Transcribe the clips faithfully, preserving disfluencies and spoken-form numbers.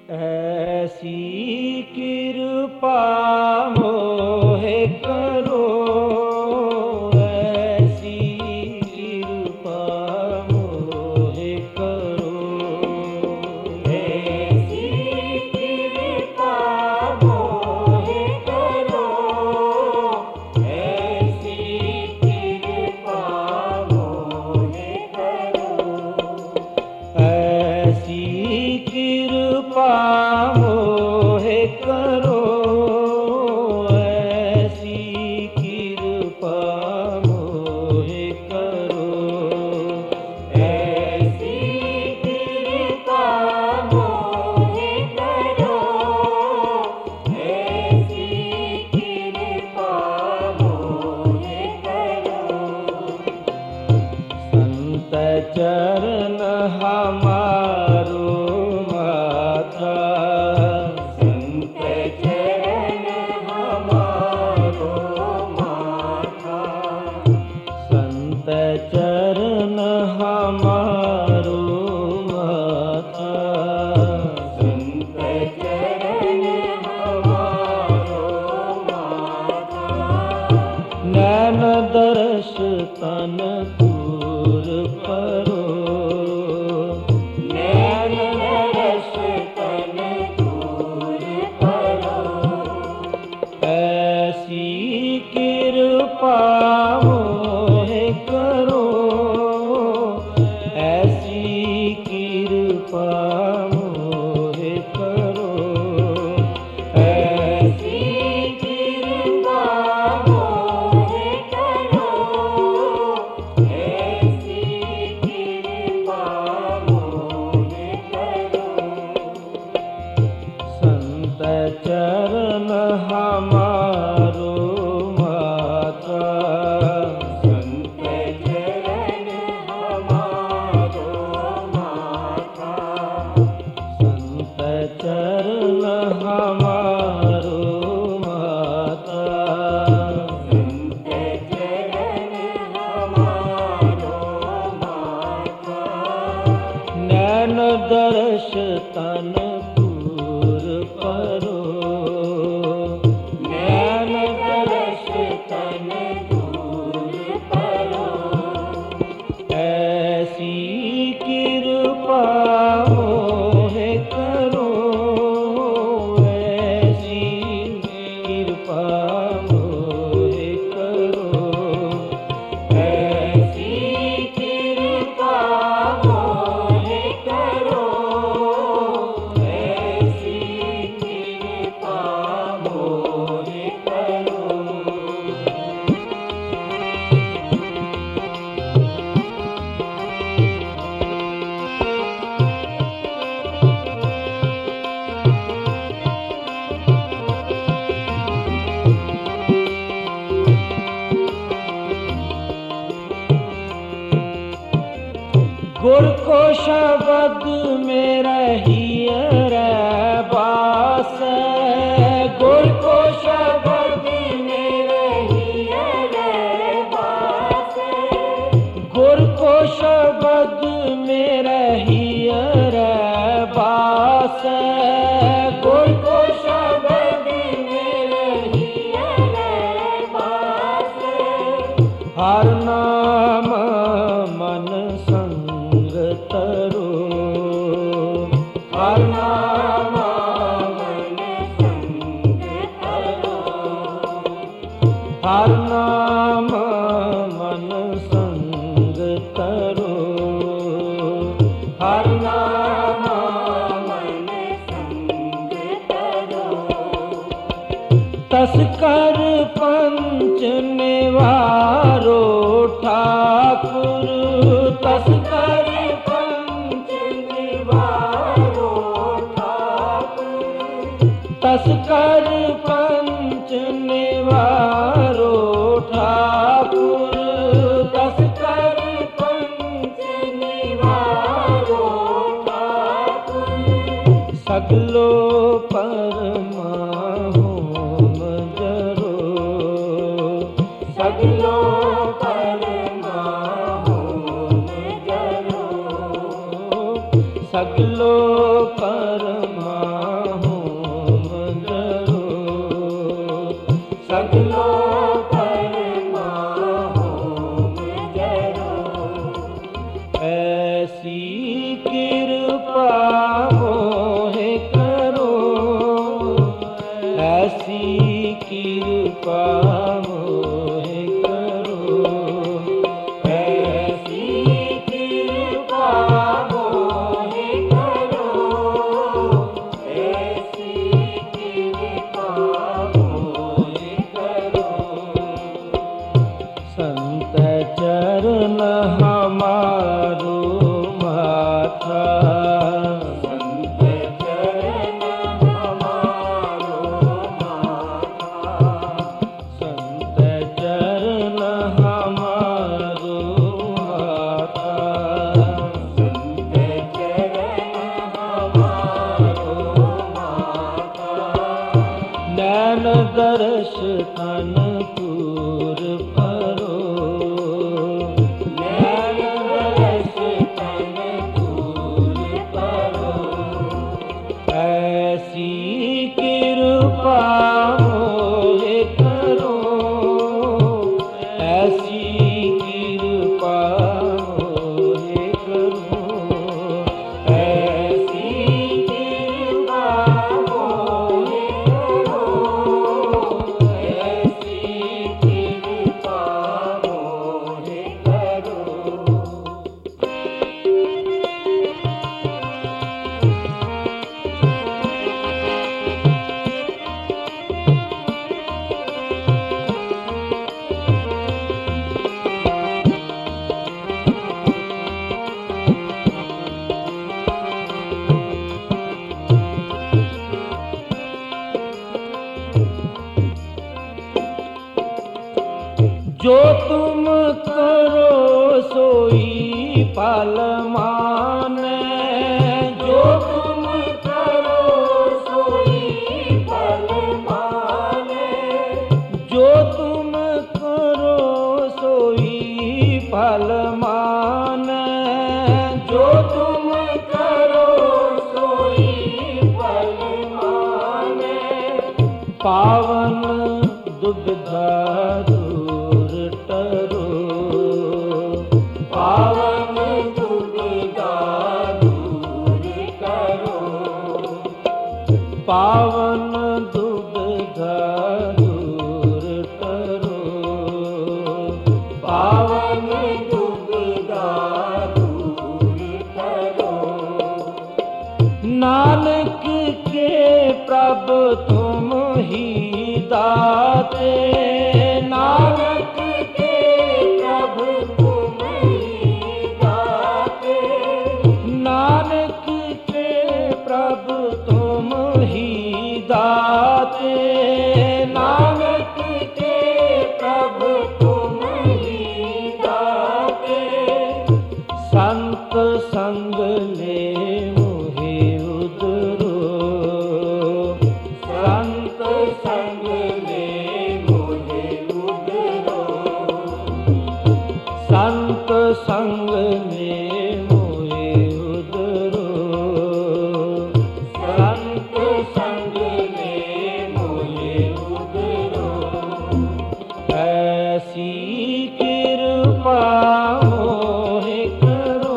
ऐसी कृपा मोहे करो, ऐसी कृपा मोहे करो, ऐसी कृपा मोहे करो, ऐसी कृपा मोहे करो, ऐसी कृपा मोहे करो, ऐसी कृपा मोहे करो, ऐसी कृपा मोहे करो, ऐसी कृपा मोहे करो। संत चरण हमारो माता, संत चरण हमारो माता, संत चरण हमारो माता, संत चरण हमारो माता, नैन दर्श तन दूर परो, नैन दर्श तन दूर करो, ऐसी कृपा मोहे करो, ऐसी कृपा मोहे करो, ऐसी कृपा मोहे करो, ऐसी कृपा मोहे करो। संत चरण हमारो माता, संत चरण हमारो माता, संत चरण हमारो माता, संत चरण हमारो माता, नैन दर्श तन दूर परो, नैन दर्श तन दूर करो, ऐसी कृपा मोहे करो, ऐसी कृपा मोहे करो, ऐसी कृपा मोहे करो, ऐसी कृपा मोहे करो। गुर को शब्द में रहियर बास, गुर को शब्द में रहियर बास, गुर को शब्द में रहियर बास, गुर को शब्द में रहियर बास, हर नाम मन संग तरो, हर नाम मन संग करो, हर नाम मन संग तरो, हर नाम मन संग करो, तस्कर पंच निवारो ठाकुर, तस्कर पंच निवारो ठाकुर, तस्कर पंच निवारो ठाकुर, तस्कर पंच निवारो ठाकुर, सगलो परमाहुम जरो, सगलो परमाहुम जरो, सगलो परमा ऐसी कृपा मोहे करो, ऐसी कृपा मोहे करो, ऐसी कृपा मोहे करो, ऐसी कृपा मोहे करो। संत चरण हमारो माथा, संत चरण हमारो माथा, संत चरण हमारो माथा, संत चरण हमारो माथा। नैन दर्श तन पूर परो, नैन दर्श तन दूर करो, ऐसी कृपा मोहे करो, ऐसी कृपा मोहे करो, ऐसी कृपा मोहे करो, ऐसी कृपा मोहे करो। जो तुम करो सोई फल माने, जो तुम करो सोई फल माने, जो तुम करो सोई फल माने, जो तुम करो सोई फल माने। पावन दुविधा दूर टरो, पावन दुविधा दूर करो, पावन दुविधा दूर टरो, पावन दुविधा दूर करो। नानक के प्रभु तुम ही दाते, नानक के प्रभु तुम ही दाते, नानक के प्रभु तुम ही दाते, नानक के प्रभु तुम ही दाते। संत संग ले मोहे उदरो, संत संग ले मोहे उदरो, संत संग ले मोहे उदरो, संत संग ले मोहे उदरो। ऐसी कृपा मोहे करो,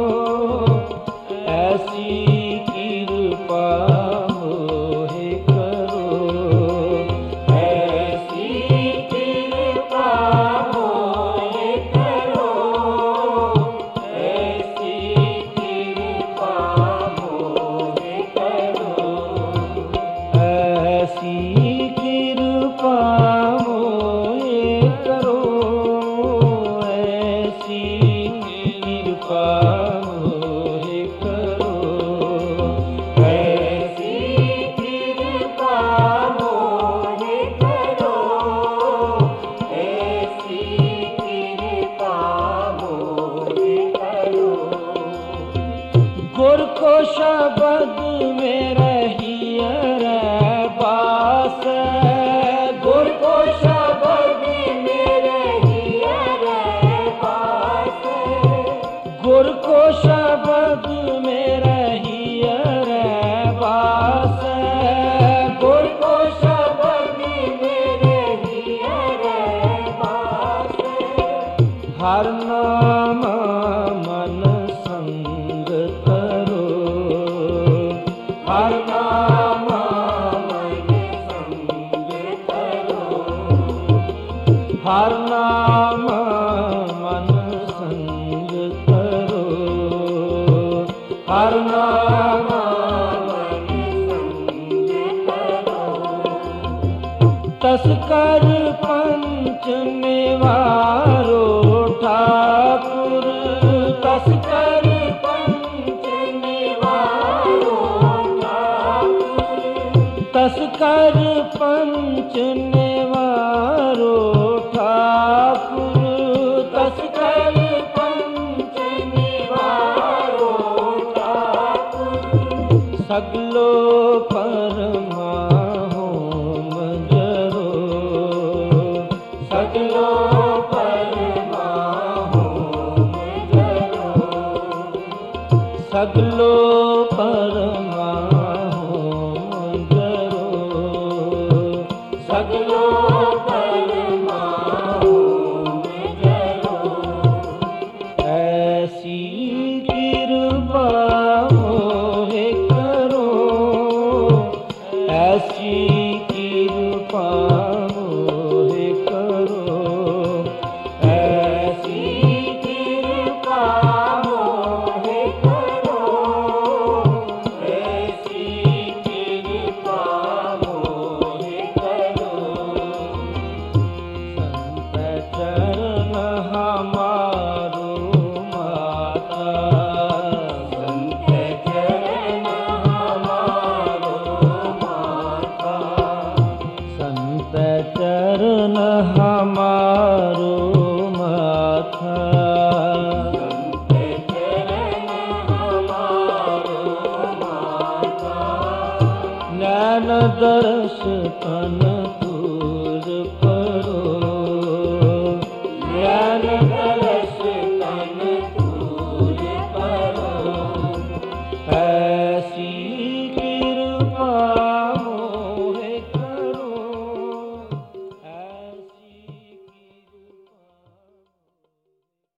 ऐसी कृपा मोहे करो, ऐसी कृपा मोहे करो, ऐसी कृपा मोहे करो, ऐसी कृपा मोहे करो, ऐसी कृपा मोहे करो, ऐसी कृपा मोहे करो, ऐसी कृपा मोहे करो। गुर को शब्द में रहिए रे बास, गुर को शब्द में रहिए रे पास, गुर को शब्द में रहिए रे बास, गुर को शब्द में रहिए रे पास। हर नाम मन संग हर नाम तस्कर पंच निवारो ठाकुर, तस्कर पंच निवारो ठाकुर, तस्कर पंच निवारो ठाकुर, तस्कर पंच निवारो ठाकुर, सगलो परमा होम जरो, सगलो परमा होम जरो, सगलो परमा होम जरो, सगलो परमा होम जरो, ऐसी कृपा मोहे करो, ऐसी कृपा मोहे करो, ऐसी कृपा मोहे करो, ऐसी कृपा मोहे करो, संत चरण हमारो माता, संत चरण हमारो माता, संत चरण हमारो माथा, संत चरण हमारो माता, नैन दर्श तन